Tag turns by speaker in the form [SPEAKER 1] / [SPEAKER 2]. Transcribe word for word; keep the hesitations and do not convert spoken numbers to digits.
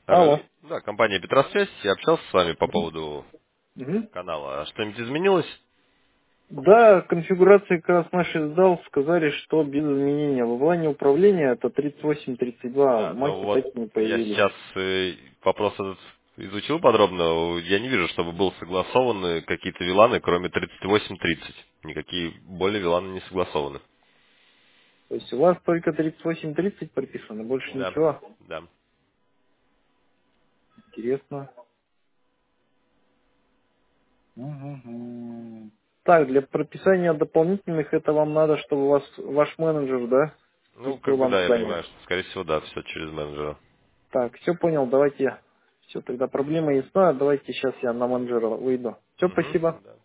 [SPEAKER 1] Алло.
[SPEAKER 2] Алло.
[SPEAKER 1] Да, компания Петросвязь. Я общался с вами по поводу
[SPEAKER 2] Мгм.
[SPEAKER 1] канала. А что-нибудь изменилось?
[SPEAKER 2] Да, конфигурации как раз наши сдал, сказали, что без изменения. Во плане управления это тридцать восемь тридцать два,
[SPEAKER 1] Да, ну
[SPEAKER 2] маки
[SPEAKER 1] вот
[SPEAKER 2] так и не
[SPEAKER 1] я
[SPEAKER 2] появились.
[SPEAKER 1] сейчас э, вопрос этот изучил подробно. Я не вижу, чтобы был согласованы какие-то виланы, кроме тридцать восемь тридцать. Никакие более виланы не согласованы.
[SPEAKER 2] То есть у вас только тридцать восемь тридцать прописано, больше
[SPEAKER 1] Да,
[SPEAKER 2] ничего.
[SPEAKER 1] да.
[SPEAKER 2] Интересно. Мгм. Так, для прописания дополнительных это вам надо, чтобы у вас ваш менеджер, да,
[SPEAKER 1] Ну,
[SPEAKER 2] спустил
[SPEAKER 1] как бы
[SPEAKER 2] вам
[SPEAKER 1] да, я
[SPEAKER 2] задание.
[SPEAKER 1] понимаю, что, скорее всего, да, все через менеджера.
[SPEAKER 2] Так, все понял, давайте. Все, тогда проблема ясна, давайте сейчас я на менеджера выйду. Все,
[SPEAKER 1] Угу,
[SPEAKER 2] спасибо.
[SPEAKER 1] да.